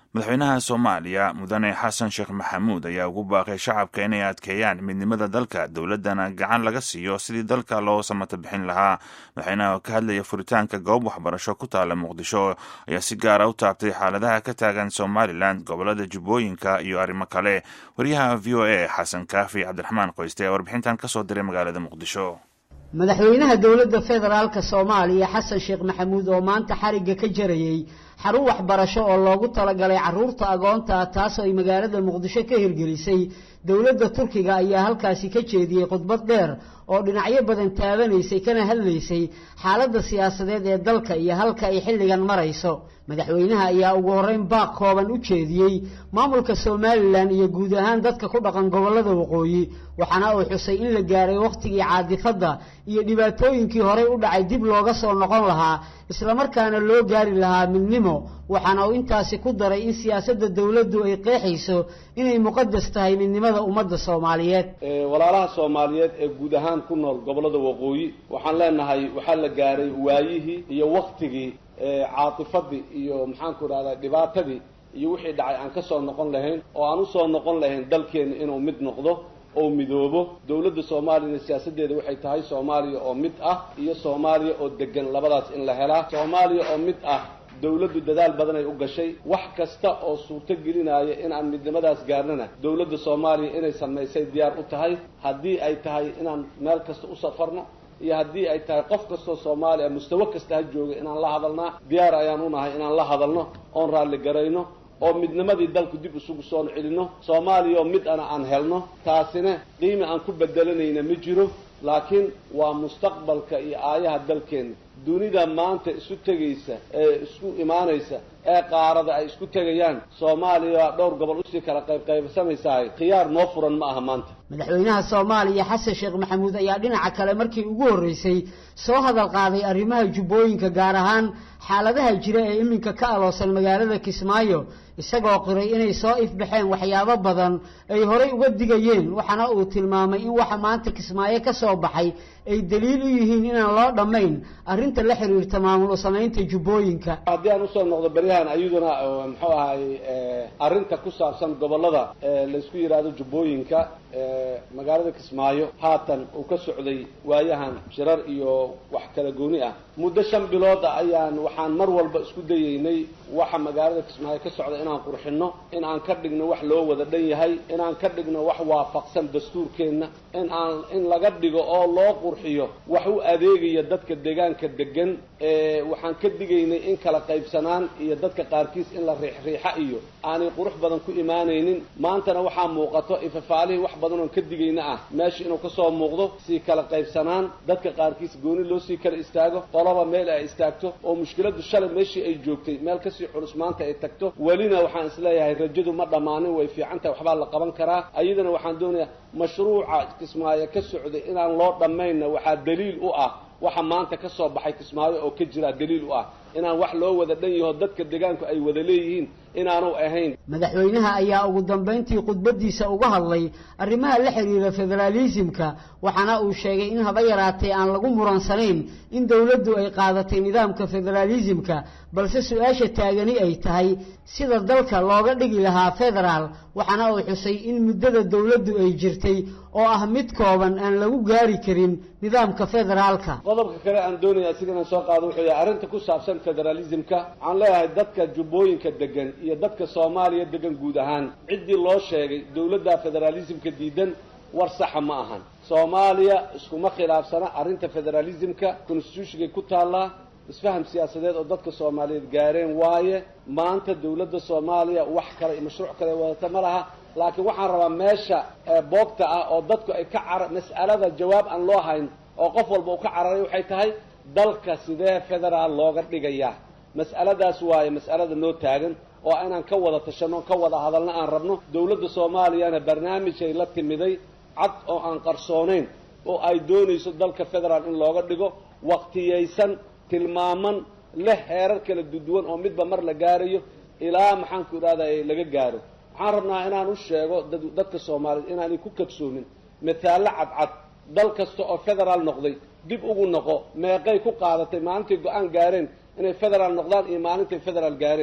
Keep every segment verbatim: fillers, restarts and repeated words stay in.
madaxweynaha Soomaaliya mudane Xasan Sheekh Maxamuud ayaa ugu baaqay shacabka inay adkeeyaan midnimada dalka dowladana gacan laga siiyo sidii dalka loo samata bixin lahaa. madaxweynaha oo ka hadlaya furitaanka goob waxbarasho ku taala Muqdisho ayaa si gaar ah u taabtay xaaladaha ka taagan Somaliland, gobolada Jubbooyinka iyo arrimo kale. wariyaha V O A Xasan Kaafi Cabdiraxmaan Qoyste ayaa warbixintan ka soo diray magaalada Muqdisho. madaxweynaha dowladda federaalka Soomaaliya Xasan Sheekh Maxamuud oo maanta xariga ka jarayay xarun waxbarasho oo loogu talagalay caruurta agoonta taas oo ay magaalada Muqdisho ka hirgelisay dowladda Turkiga ayaa halkaasi ka jeediyay khudbad dheer oo dhinacyo badan taabanaysay kana hadlaysay xaaladda siyaasadeed ee dalka iyo halka ay xilligan marayso. madaxweynaha ayaa ugu horeyn baaq kooban u jeediyay maamulka Somaliland iyo guud ahaan dadka ku dhaqan gobolada waqooyi, waxaana uu xusay in la gaaray waqtigii caadifada iyo dhibaatooyinkii hore u dhacay dib looga soo noqon lahaa isla markaana loo gaari lahaa midnimo. waxaana uu intaasi ku daray in siyaasadda dawladdu ay qeexayso inay muqadas tahay midnimada ummadda Soomaaliyeed. ee walaalaha Soomaaliyeed ee guud ahaan ku nool gobolada waqooyi waxaan leenahay waxa la gaaray waayihii iyo waqtigii ee caatifadii iyo maxaan ku raadaa dhibaatadii iyo wixii dhacay aan ka soo noqon lahayn oo aan u soo noqon lahayn dalkeena inuu mid noqdo oo midoobo. dawladda Soomaaliya siyaasadeeda waxay tahay Soomaaliya oo mid ah iyo Soomaaliya oo degan, labadaas in la helaa. Soomaaliya oo mid ah dawladdu dadaal badan ay u gashay wax kasta oo suurto gelinaya in aan midnimadaas gaarnana dawladda Soomaaliya inay sameysay diyaar u tahay, haddii ay tahay inaan meel kasta u safarno iyo haddii ay tahay qof kasta Soomaaliya mustawa kasta ha jooga inaan la hadalnaa diyaar ayaan u nahay inaan la hadalno oon raali garayno oo midnimadii dalku dib isugu soo celino. Soomaaliya mid ana aan helno, taasina qiimo aan ku bedelanayna ma jiro, laakiin waa mustaqbalka iyo aayaha dalkeena. dunida maanta isu tagaysa ee isku imaanaysa ee qaarada ay isku tagayaan Soomaaliya dhowr gobol u sii kala qayb qaybsamaysaa khiyaar noo furan ma aha maanta. madaxweynaha Soomaaliya Xasan Sheekh Maxamuud ayaa dhinaca kale markii ugu horeysay soo hadal qaaday arrimaha Jubbooyinka, gaar ahaan xaaladaha jira ee iminka ka aloosan magaalada Kismaayo, isagoo qiray inay soo ifbaxeen waxyaabo badan ay horey uga digayeen. waxaana uu tilmaamay in waxa maanta Kismaayo ka soo baxay ay daliil u yihiin inaan loo dhamayn arrinta la xiriirta maamul samaynta Jubbooyinka. haddii aan u soo noqdo bariyahan ayaduna muxuu ahay arrinta ku saabsan gobolada la isku yiraahdo Jubbooyinka ee magaalada Kismaayo haatan uu ka socday waayahan shirar iyo wax kala gooni ah muddo shan bilood ayaan waxaan mar walba isku dayeynay waxa magaalada Kismaayo ka socda inaan qurxino, in aan ka dhigno wax loo wada dhan yahay, in aan ka dhigno wax waafaqsan dastuurkeena, in aan in laga dhigo oo loo qurxiyo wax u adeegaya dadka deegaanka degan. ee waxaan ka digaynay in kala qaybsanaan iyo dadka qaarkiis in la riixriixa iyo aanay qurux badan ku imaanaynin. maantana waxaa muuqato ifafaalihi wax badan oo ka digayna ah meesha inuu ka soo muuqdo si kala qaybsanaan, dadka qaarkiis gooni loo sii kala istaago, qolaba meel ay istaagto oo mushkiladu shalay meeshii ay joogtay meel ka sii culus maanta ay tagto. walina waxaan isleeyahay rajadu ma dhamaanin, way fiican tahay, waxbaa la qaban karaa. ayadana waxaan doonayaa mashruuca Kismaayo ka socday inaan loo dhamayna waxaa daliil u ah waxa maanta ka soo baxay Kismaayo oo ka jira daliil u ah inaan wax loo wada dhan yahay dadka deegaanku ay wada leeyihiin inaanu ahayn. madaxweynaha ayaa ugu dambeyntii khudbadiisa uga hadlay arrimaha la xiriira federalismka, waxaana uu sheegay in haba yaraatee aan lagu muransanayn in dawladdu ay qaadatay nidaamka federalismka, balse su'aasha taagani ay tahay sida dalka looga dhigi lahaa federaal. waxaana uu xusay in muddada dawladdu ay jirtay oo ah mid kooban aan lagu gaari karin nidaamka federaalka. qodobka kale aan doonayaa sidaan soo qaado wuxuu yahay arrinta ku saabsan federalismka. waxaan leeyahay dadka Jubbooyinka degan iyo dadka Soomaaliya degan guud ahaan cidii loo sheegay dawladda federalismka diidan war sax ma ahan. Soomaaliya iskuma khilaafsana arrinta federalismka, constitution-ka ku taala isfaham siyaasadeed oo dadka Soomaaliyeed gaareen waaye. maanta dawladda Soomaaliya wax kale iyo mashruuc kale wadata ma laha, laakiin waxaan rabaa meesha boogta ah oo dadku ay ka car mas'alada jawaab aan loo hayn oo qof walba uu ka cararay waxay tahay dalka sidee federaal looga dhigayaa. mas'aladaas waaye mas'alada noo taagan oo inaan ka wada tashano, ka wada hadalna aan rabno. dawladda Soomaaliyana barnaamij ay la timiday cad oo aan qarsoonayn oo ay doonayso dalka federaal in looga dhigo, waqtiyeysan, tilmaaman, leh heerar kala duwan oo midba mar la gaarayo ilaa maxaan ku raadayay laga gaaro. waxaan rabnaa inaan u sheego dadka Soomaaliyeed inaanay ku kadsoomin misaalo cadcad. dal kasta oo federaal noqday dib ugu noqo meeqay ku qaadatay maalintii go'aan gaareen inay federaal noqdaan iyo maalintii federaal gaareen.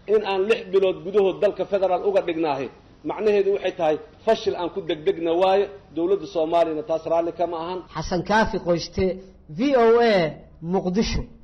in aan lix bilood gudahood dalka federaal uga dhignaahay macnaheedu waxay tahay fashil aan ku degdegna waaye dawladda Soomaaliyana taas raali kama ahan. Xasan Kaafi Qoyste, V O A, Muqdisho.